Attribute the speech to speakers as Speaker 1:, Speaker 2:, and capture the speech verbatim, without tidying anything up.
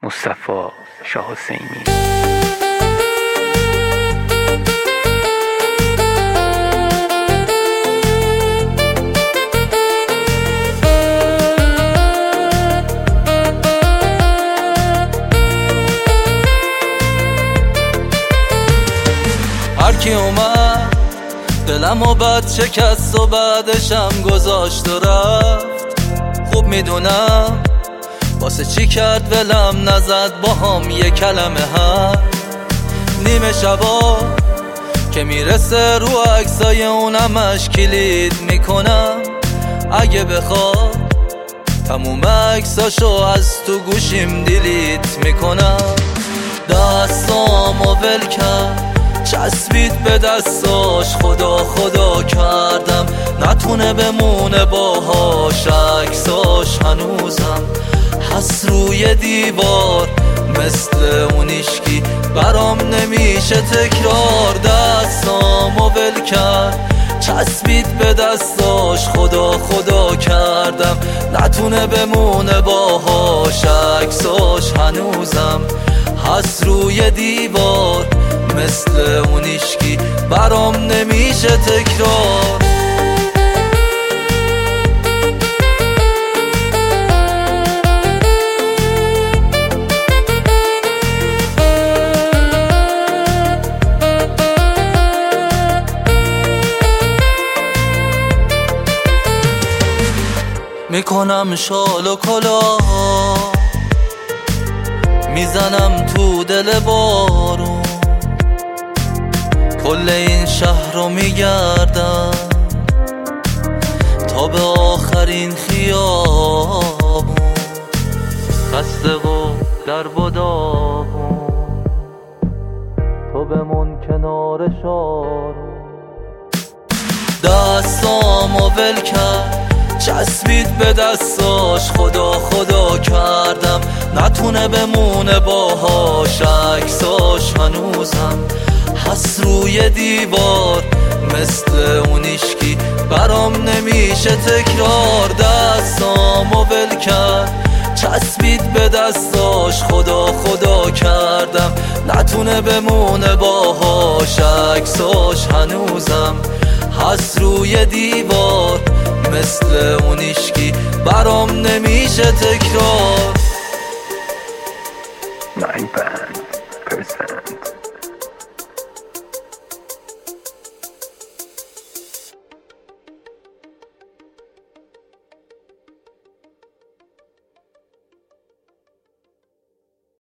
Speaker 1: مصطفی شاه حسینی.
Speaker 2: هرکی اومد دلم و بد شکست و بعدشم گذاشت و رفت. خوب میدونم واسه چی کرد ولم نزد با هم یه کلمه هست. نیمه شبا که میرسه رو عکسای اونمش کلید میکنم. اگه بخواد تموم عکساشو از تو گوشیم دیلیت میکنم. دستامو ول کرد چسبید به دستاش، خدا خدا کردم نتونه بمونه باهاش. عکساش هنوزم هست روی دیوار مثل اون عشقی برام نمیشه تکرار. دستامو ول کرد چسبید به دستاش، خدا خدا کردم نتونه بمونه باهاش. عکساش هنوزم هست روی دیوار مثل اون عشقی برام نمیشه تکرار. میکنم شال و کلا میزنم تو دل بارون، کل این شهر رو میگردم تا به آخرین خیابون. خسته و درب و داغون تو بمون کنار شارون. دستامو ول کرد چسبید به دستاش، خدا خدا کردم نتونه بمونه باهاش. عکساش هنوزم هست روی دیوار مثل اون عشقی برام نمیشه تکرار. دستامو ول کرد چسبید به دستاش، خدا خدا کردم نتونه بمونه باهاش. عکساش هنوزم هست روی دیوار مثل اون عشقی برام نمیشه تکرار.